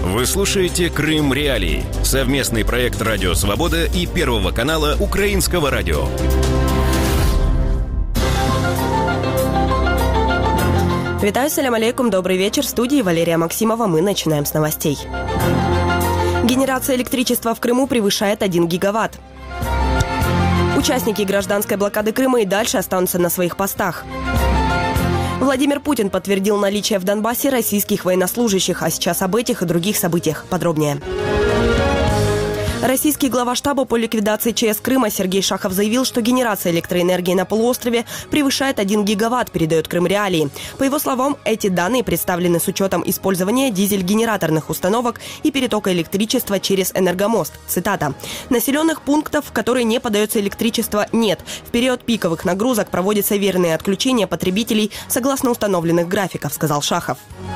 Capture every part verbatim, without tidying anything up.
Вы слушаете «Крым Реалии» – совместный проект «Радио Свобода» и Первого канала Украинского радио. Витаю, салям алейкум, добрый вечер. В студии Валерия Максимова. Мы начинаем с новостей. Генерация электричества в Крыму превышает один гигаватт. Участники гражданской блокады Крыма и дальше останутся на своих постах. Владимир Путин подтвердил наличие в Донбассе российских военнослужащих. А сейчас об этих и других событиях подробнее. Российский глава штаба по ликвидации ЧС Крыма Сергей Шахов заявил, что генерация электроэнергии на полуострове превышает один гигаватт, передает Крым Реалии. По его словам, эти данные представлены с учетом использования дизель-генераторных установок и перетока электричества через энергомост. Цитата. «Населенных пунктов, в которые не подается электричество, нет. В период пиковых нагрузок проводятся верные отключения потребителей согласно установленных графиков», сказал Шахов.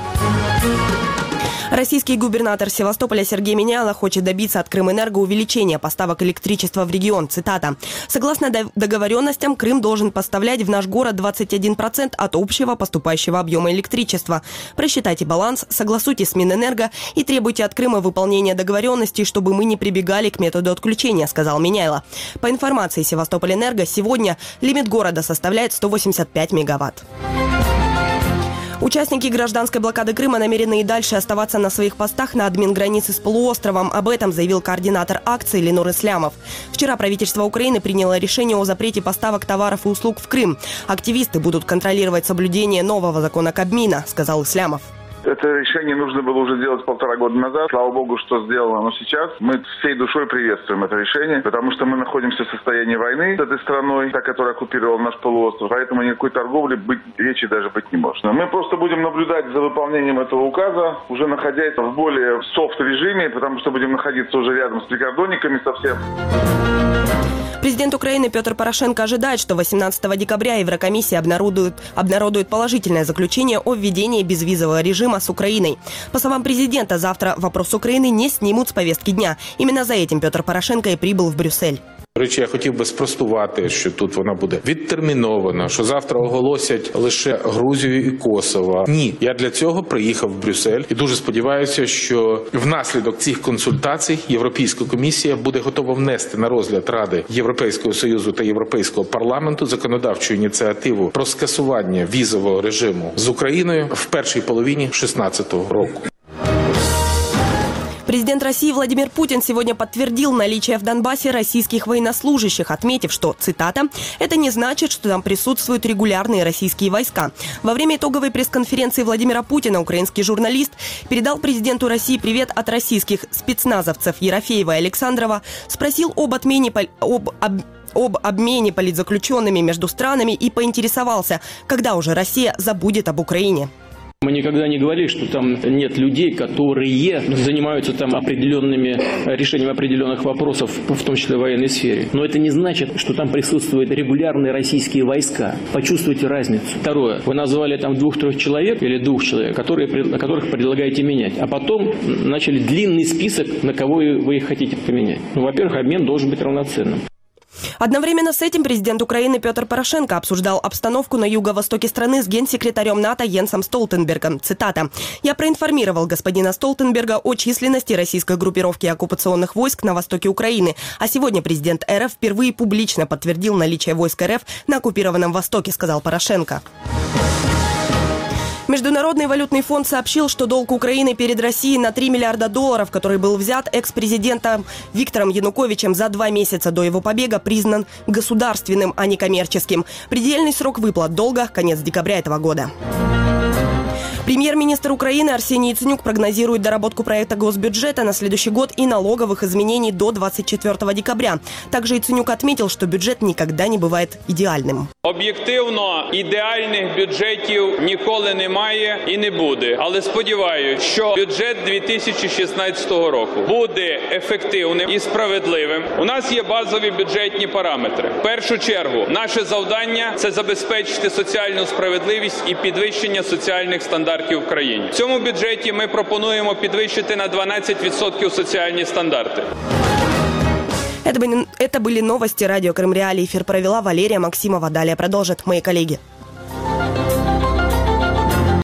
Российский губернатор Севастополя Сергей Меняйло хочет добиться от Крымэнерго увеличения поставок электричества в регион. Цитата. «Согласно договоренностям, Крым должен поставлять в наш город двадцать один процент от общего поступающего объема электричества. Просчитайте баланс, согласуйте с Минэнерго и требуйте от Крыма выполнения договоренностей, чтобы мы не прибегали к методу отключения», сказал Меняйло. По информации Севастополэнерго, сегодня лимит города составляет сто восемьдесят пять мегаватт. Участники гражданской блокады Крыма намерены и дальше оставаться на своих постах на админгранице с полуостровом. Об этом заявил координатор акции Ленур Ислямов. Вчера правительство Украины приняло решение о запрете поставок товаров и услуг в Крым. Активисты будут контролировать соблюдение нового закона Кабмина, сказал Ислямов. Это решение нужно было уже делать полтора года назад. Слава богу, что сделано оно сейчас. Мы всей душой приветствуем это решение, потому что мы находимся в состоянии войны с этой страной, та, которая оккупировала наш полуостров. Поэтому никакой торговли быть, речи даже быть не может. Мы просто будем наблюдать за выполнением этого указа, уже находясь в более софт-режиме, потому что будем находиться уже рядом с прикордонниками совсем. Президент Украины Петр Порошенко ожидает, что восемнадцатого декабря Еврокомиссия обнародует, обнародует положительное заключение о введении безвизового режима с Украиной. По словам президента, завтра вопрос Украины не снимут с повестки дня. Именно за этим Петр Порошенко и прибыл в Брюссель. До речі, я хотів би спростувати, що тут вона буде відтермінована, що завтра оголосять лише Грузію і Косово. Ні, я для цього приїхав в Брюссель і дуже сподіваюся, що внаслідок цих консультацій Європейська комісія буде готова внести на розгляд Ради Європейського Союзу та Європейського парламенту законодавчу ініціативу про скасування візового режиму з Україною в першій половині шістнадцятого року. Президент России Владимир Путин сегодня подтвердил наличие в Донбассе российских военнослужащих, отметив, что, цитата, «это не значит, что там присутствуют регулярные российские войска». Во время итоговой пресс-конференции Владимира Путина украинский журналист передал президенту России привет от российских спецназовцев Ерофеева и Александрова, спросил об отмене, об, об, об обмене политзаключенными между странами и поинтересовался, когда уже Россия забудет об Украине. Мы никогда не говорили, что там нет людей, которые занимаются там определенными решением определенных вопросов, в том числе в военной сфере. Но это не значит, что там присутствуют регулярные российские войска. Почувствуйте разницу. Второе. Вы назвали там двух-трех человек или двух человек, которые, которых предлагаете менять. А потом начали длинный список, на кого вы их хотите поменять. Ну, во-первых, обмен должен быть равноценным. Одновременно с этим президент Украины Петр Порошенко обсуждал обстановку на юго-востоке страны с генсекретарем НАТО Йенсом Столтенбергом. Цитата. «Я проинформировал господина Столтенберга о численности российской группировки оккупационных войск на востоке Украины, а сегодня президент РФ впервые публично подтвердил наличие войск РФ на оккупированном Востоке», сказал Порошенко. Международный валютный фонд сообщил, что долг Украины перед Россией на три миллиарда долларов, который был взят экс-президентом Виктором Януковичем за два месяца до его побега, признан государственным, а не коммерческим. Предельный срок выплат долга – конец декабря этого года. Премьер-министр Украины Арсений Яценюк прогнозирует доработку проекта госбюджета на следующий год и налоговых изменений до двадцать четвёртого декабря. Также Яценюк отметил, что бюджет никогда не бывает идеальным. Об'єктивно ідеальних бюджетів ніколи немає і не буде. Але сподіваюся, що бюджет дві тисячі шістнадцятого року буде ефективним і справедливим. У нас є базові бюджетні параметри. В першу чергу, наше завдання – це забезпечити соціальну справедливість і підвищення соціальних стандартів в країні. В цьому бюджеті ми пропонуємо підвищити на дванадцять відсотків соціальні стандарти. Это были, это были новости радио Крым Реалии. Эфир провела Валерия Максимова. Далее продолжат мои коллеги.